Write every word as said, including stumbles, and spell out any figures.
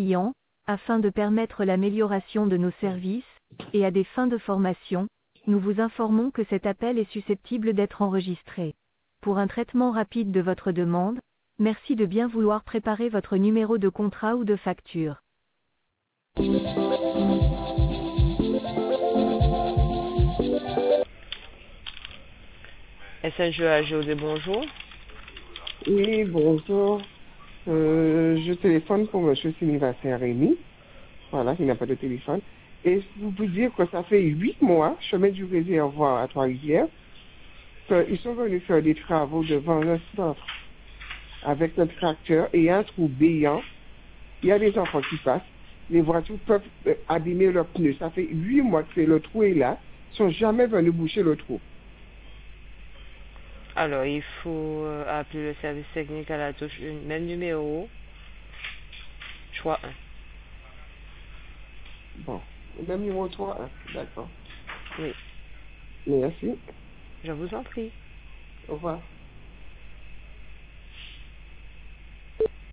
clients, afin de permettre l'amélioration de nos services, et à des fins de formation, nous vous informons que cet appel est susceptible d'être enregistré. Pour un traitement rapide de votre demande, merci de bien vouloir préparer votre numéro de contrat ou de facture. S N G A José, bonjour. Oui, bonjour. Euh, je téléphone pour monsieur Sylvestre Rémy. Voilà, il n'a pas de téléphone. Et je vous dire que ça fait huit mois, chemin du réservoir à Trois-Rivières, qu'ils sont venus faire des travaux devant le centre avec le tracteur et un trou béant. Il y a des enfants qui passent. Les voitures peuvent euh, abîmer leurs pneus. Ça fait huit mois que le trou est là. Ils sont jamais venus boucher le trou. Alors, il faut euh, appeler le service technique à la touche une, même numéro, choix un. Bon, même numéro trois, hein. D'accord. Oui, Merci. je vous en prie. Au revoir.